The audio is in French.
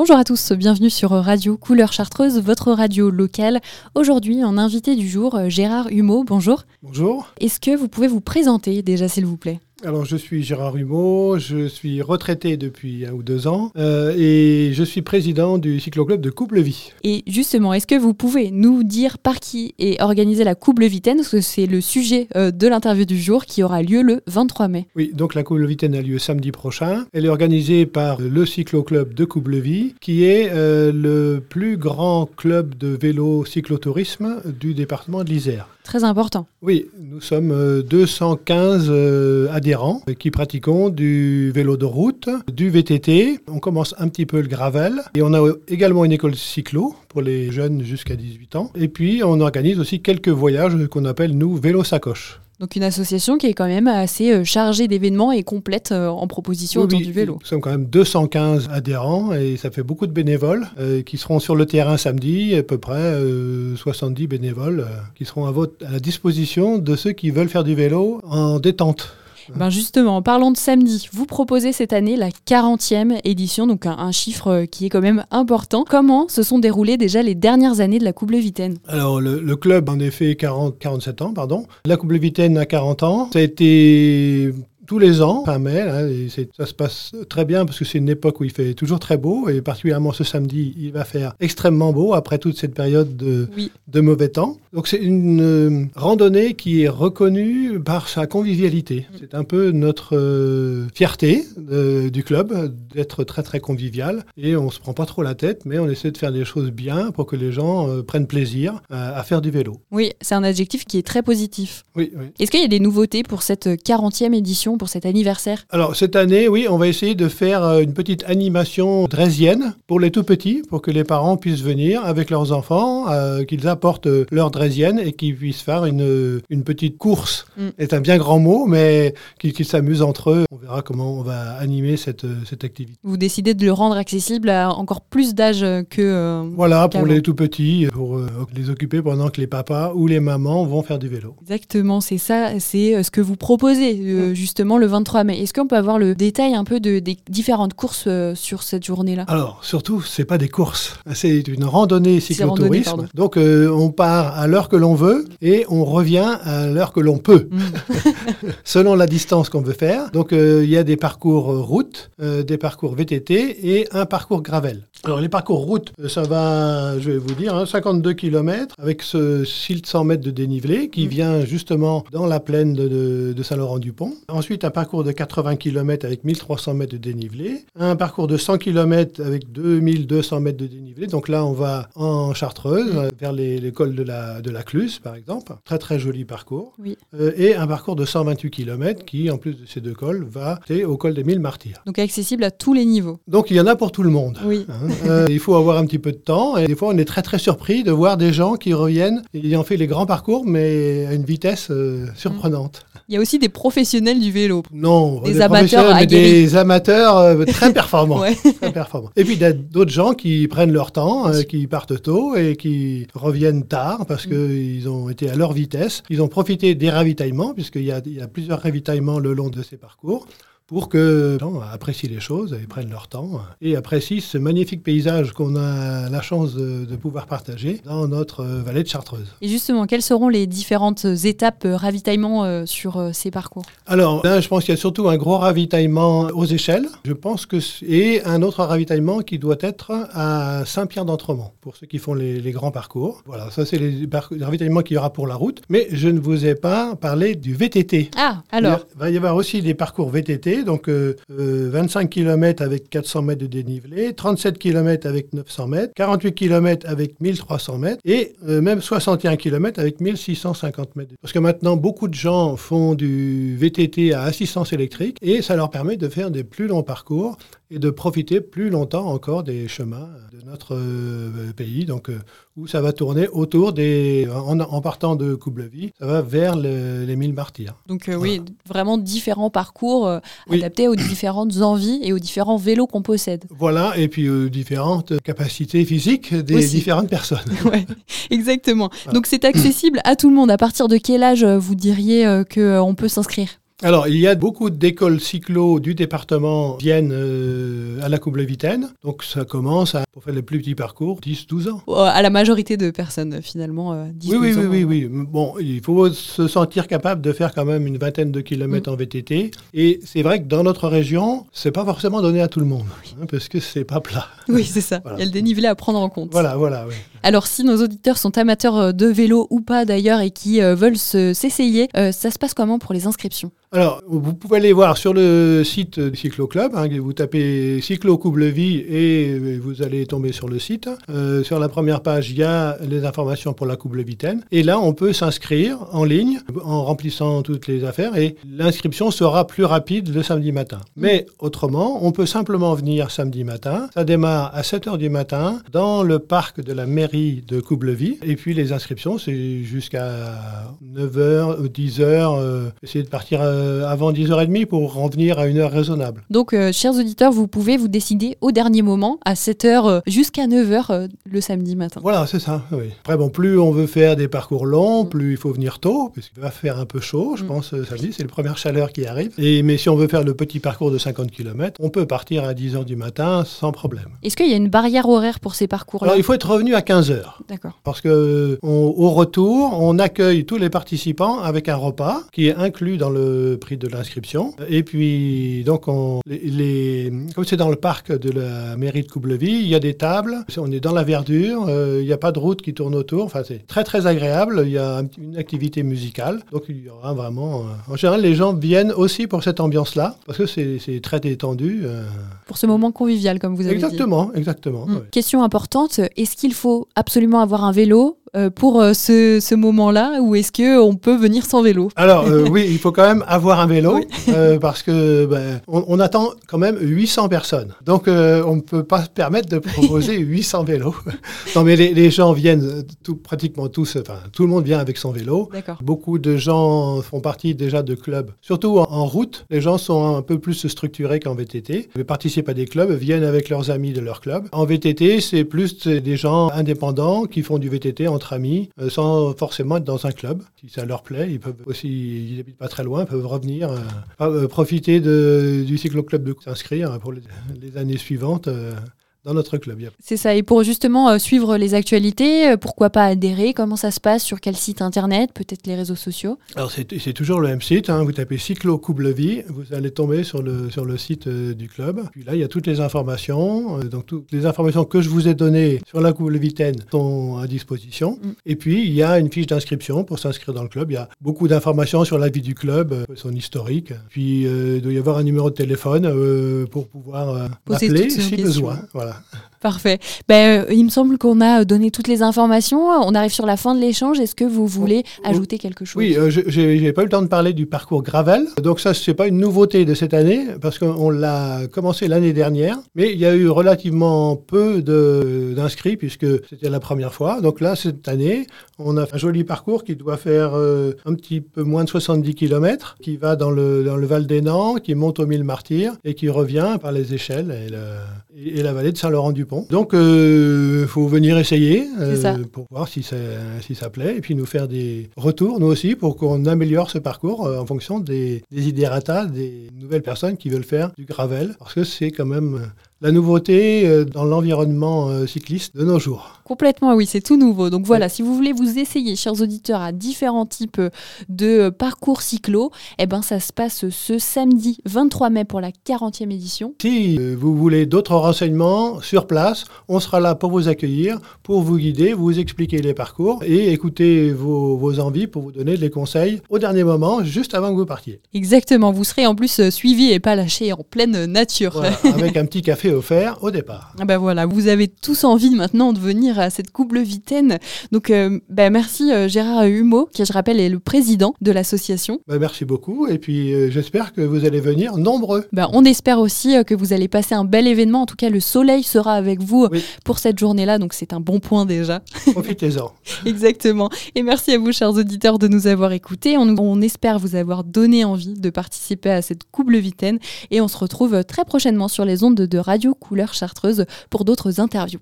Bonjour à tous, bienvenue sur Radio Couleur Chartreuse, votre radio locale. Aujourd'hui, en invité du jour, Gérard Humeau, bonjour. Bonjour. Est-ce que vous pouvez vous présenter déjà, s'il vous plaît ? Alors, je suis Gérard Humeau, je suis retraité depuis 1 ou 2 ans et je suis président du cycloclub de Couble-Vie. Et justement, est-ce que vous pouvez nous dire par qui est organisée la Couble-Vitaine ? Parce que c'est le sujet de l'interview du jour qui aura lieu le 23 mai. Oui, donc la Couble-Vitaine a lieu samedi prochain. Elle est organisée par le cycloclub de Couble-Vie, qui est le plus grand club de vélo cyclotourisme du département de l'Isère. Très important. Oui, nous sommes 215 adhérents qui pratiquons du vélo de route, du VTT. On commence un petit peu le gravel et on a également une école cyclo pour les jeunes jusqu'à 18 ans. Et puis on organise aussi quelques voyages qu'on appelle nous vélo sacoche. Donc une association qui est quand même assez chargée d'événements et complète en propositions autour du vélo. Nous sommes quand même 215 adhérents et ça fait beaucoup de bénévoles qui seront sur le terrain samedi, à peu près 70 bénévoles qui seront à la disposition de ceux qui veulent faire du vélo en détente. Ben justement, en parlant de samedi, vous proposez cette année la 40e édition, donc un chiffre qui est quand même important. Comment se sont déroulées déjà les dernières années de la Couble-Vitaine ? Alors le club en effet 47 ans, pardon. La Couble-Vitaine a 40 ans. Ça a été tous les ans, fin mai, là, et ça se passe très bien parce que c'est une époque où il fait toujours très beau et particulièrement ce samedi, il va faire extrêmement beau après toute cette période de mauvais temps. Donc c'est une randonnée qui est reconnue par sa convivialité. C'est un peu notre fierté du club d'être très très convivial et on se prend pas trop la tête, mais on essaie de faire des choses bien pour que les gens prennent plaisir à faire du vélo. Oui, c'est un adjectif qui est très positif. Oui. Est-ce qu'il y a des nouveautés pour cette 40e édition, pour cet anniversaire ? Alors cette année, oui, on va essayer de faire une petite animation draisienne pour les tout petits, pour que les parents puissent venir avec leurs enfants, qu'ils apportent leur draisienne et qu'ils puissent faire une petite course. C'est un bien grand mot, mais qu'ils s'amusent entre eux. On verra comment on va animer cette activité. Vous décidez de le rendre accessible à encore plus d'âge que voilà, pour qu'avant. les tout petits, pour les occuper pendant que les papas ou les mamans vont faire du vélo. Exactement, c'est ça, c'est ce que vous proposez justement le 23 mai. Est-ce qu'on peut avoir le détail un peu des différentes courses sur cette journée-là ? Alors, surtout, c'est pas des courses, c'est une randonnée cyclotourisme. Donc, on part à l'heure que l'on veut et on revient à l'heure que l'on peut, selon la distance qu'on veut faire. Donc, il y a des parcours route, des parcours VTT et un parcours gravel. Alors, les parcours route, ça va, je vais vous dire, 52 km avec ce 600 mètres de dénivelé qui vient justement dans la plaine de Saint-Laurent-du-Pont. Ensuite, un parcours de 80 km avec 1300 mètres de dénivelé. Un parcours de 100 km avec 2200 mètres de dénivelé. Donc là, on va en Chartreuse, vers l'école de la Cluse, par exemple. Très, très joli parcours. Oui. Et un parcours de 128 km qui, en plus de ces 2 cols, va au col des 1000 Martyrs. Donc accessible à tous les niveaux. Donc il y en a pour tout le monde. Oui. Il faut avoir un petit peu de temps. Et des fois, on est très, très surpris de voir des gens qui reviennent ayant fait les grands parcours, mais à une vitesse surprenante. Il y a aussi des professionnels du vélo. Non, des amateurs mais des amateurs très performants. Ouais. Très performants. Et puis, il y a d'autres gens qui prennent leur temps, qui partent tôt et qui reviennent tard parce qu'ils ont été à leur vitesse. Ils ont profité des ravitaillements, puisqu'il y a plusieurs ravitaillements le long de ces parcours, pour que les gens apprécient les choses et prennent leur temps et apprécient ce magnifique paysage qu'on a la chance de pouvoir partager dans notre vallée de Chartreuse. Et justement, quelles seront les différentes étapes ravitaillement sur ces parcours ? Alors là, je pense qu'il y a surtout un gros ravitaillement aux échelles, je pense et un autre ravitaillement qui doit être à Saint-Pierre-d'Entremont, pour ceux qui font les grands parcours. Voilà, ça c'est les ravitaillements qu'il y aura pour la route, mais je ne vous ai pas parlé du VTT. Ah, alors ? Il va y avoir aussi des parcours VTT, donc 25 km avec 400 mètres de dénivelé, 37 km avec 900 mètres, 48 km avec 1300 mètres et même 61 km avec 1650 mètres. Parce que maintenant, beaucoup de gens font du VTT à assistance électrique et ça leur permet de faire des plus longs parcours et de profiter plus longtemps encore des chemins de notre pays, donc où ça va tourner autour en partant de Couble-Vie, ça va vers les 1000 Martyrs. Donc oui, vraiment différents parcours adaptés aux différentes envies et aux différents vélos qu'on possède. Voilà, et puis différentes capacités physiques des différentes personnes. Ouais, exactement. Voilà. Donc c'est accessible à tout le monde. À partir de quel âge vous diriez qu'on peut s'inscrire ? Alors, il y a beaucoup d'écoles cyclo du département qui viennent à la Coublevittaine. Donc, ça commence pour faire les plus petits parcours, 10-12 ans. À la majorité de personnes, finalement, 10-12 ans. Oui. Bon, il faut se sentir capable de faire quand même une vingtaine de kilomètres en VTT. Et c'est vrai que dans notre région, c'est pas forcément donné à tout le monde, parce que c'est pas plat. Oui, c'est ça. Voilà. Il y a le dénivelé à prendre en compte. Voilà, oui. Alors, si nos auditeurs sont amateurs de vélo ou pas d'ailleurs et qui veulent s'essayer, ça se passe comment pour les inscriptions ? Alors, vous pouvez aller voir sur le site du Cyclo Club, vous tapez Cyclo Coublevis et vous allez tomber sur le site. Sur la première page, il y a les informations pour la Coublevittaine. Et là, on peut s'inscrire en ligne en remplissant toutes les affaires et l'inscription sera plus rapide le samedi matin. Mais autrement, on peut simplement venir samedi matin. Ça démarre à 7h du matin dans le parc de la mairie de Coublevis. Et puis les inscriptions, c'est jusqu'à 9h, 10h. Essayez de partir avant 10h30 pour revenir à une heure raisonnable. Donc, chers auditeurs, vous pouvez vous décider au dernier moment, à 7h jusqu'à 9h le samedi matin. Voilà, c'est ça, oui. Après, plus on veut faire des parcours longs, plus il faut venir tôt, parce qu'il va faire un peu chaud, je pense, samedi, c'est la première chaleur qui arrive. Mais si on veut faire le petit parcours de 50 km, on peut partir à 10h du matin sans problème. Est-ce qu'il y a une barrière horaire pour ces parcours-là ? Alors, il faut être revenu à 15h. D'accord. Parce qu'au retour, on accueille tous les participants avec un repas qui est inclus dans le prix de l'inscription. Et puis, donc, comme c'est dans le parc de la mairie de Coublevis, il y a des tables, on est dans la verdure, il n'y a pas de route qui tourne autour. Enfin, c'est très, très agréable. Il y a une activité musicale. Donc, il y aura vraiment... En général, les gens viennent aussi pour cette ambiance-là, parce que c'est très détendu. Pour ce moment convivial, comme vous avez dit. Exactement. Ouais. Question importante, est-ce qu'il faut absolument avoir un vélo pour ce moment-là, ou est-ce qu'on peut venir sans vélo ? Alors oui, il faut quand même avoir un vélo, parce que on attend quand même 800 personnes. Donc on ne peut pas se permettre de proposer 800 vélos. Non, mais les gens viennent, pratiquement tous, tout le monde vient avec son vélo. D'accord. Beaucoup de gens font partie déjà de clubs. Surtout en route, les gens sont un peu plus structurés qu'en VTT. Ils participent à des clubs, viennent avec leurs amis de leur club. En VTT, c'est plus des gens indépendants qui font du VTT entre amis, sans forcément être dans un club. Si ça leur plaît, ils peuvent aussi, ils n'habitent pas très loin, peuvent revenir, profiter du cyclo-club de s'inscrire pour les années suivantes. Dans notre club. C'est ça, et pour justement suivre les actualités, pourquoi pas adhérer ? Comment ça se passe ? Sur quel site internet ? Peut-être les réseaux sociaux ? Alors c'est toujours le même site, vous tapez Cyclo Coublevis, vous allez tomber sur le site du club. Puis là, il y a toutes les informations. Donc toutes les informations que je vous ai données sur la Coublevittaine sont à disposition. Et puis, il y a une fiche d'inscription pour s'inscrire dans le club. Il y a beaucoup d'informations sur la vie du club, son historique. Puis, il doit y avoir un numéro de téléphone pour pouvoir appeler si besoin. Voilà. Parfait. Il me semble qu'on a donné toutes les informations. On arrive sur la fin de l'échange. Est-ce que vous voulez ajouter quelque chose ? Oui, j'ai pas eu le temps de parler du parcours Gravel. Donc ça, c'est pas une nouveauté de cette année, parce qu'on l'a commencé l'année dernière. Mais il y a eu relativement peu d'inscrits, puisque c'était la première fois. Donc là, cette année, on a fait un joli parcours qui doit faire un petit peu moins de 70 km, qui va dans le Val d'Hénan, qui monte au Mille Martyrs, et qui revient par les échelles et la vallée de Saint-Laurent-du-Pont. Donc, il faut venir essayer pour voir si ça plaît, et puis nous faire des retours, nous aussi, pour qu'on améliore ce parcours en fonction des idératas, des nouvelles personnes qui veulent faire du gravel, parce que c'est quand même la nouveauté dans l'environnement cycliste de nos jours. Complètement, oui, c'est tout nouveau. Donc voilà, si vous voulez vous essayer, chers auditeurs, à différents types de parcours cyclo, ça se passe ce samedi 23 mai pour la 40e édition. Si vous voulez d'autres renseignements sur place, on sera là pour vous accueillir, pour vous guider, vous expliquer les parcours et écouter vos envies pour vous donner des conseils au dernier moment, juste avant que vous partiez. Exactement, vous serez en plus suivi et pas lâché en pleine nature. Voilà, avec un petit café offert au départ. Voilà, vous avez tous envie maintenant de venir à cette Coublevittaine. Donc merci Gérard Humeau, qui je rappelle est le président de l'association. Merci beaucoup, et puis j'espère que vous allez venir nombreux. On espère aussi que vous allez passer un bel événement. En tout cas, le soleil sera avec vous pour cette journée-là, donc c'est un bon point déjà. Profitez-en. Exactement. Et merci à vous, chers auditeurs, de nous avoir écoutés. On espère vous avoir donné envie de participer à cette Coublevittaine, et on se retrouve très prochainement sur les ondes de Radio Couleur Chartreuse pour d'autres interviews.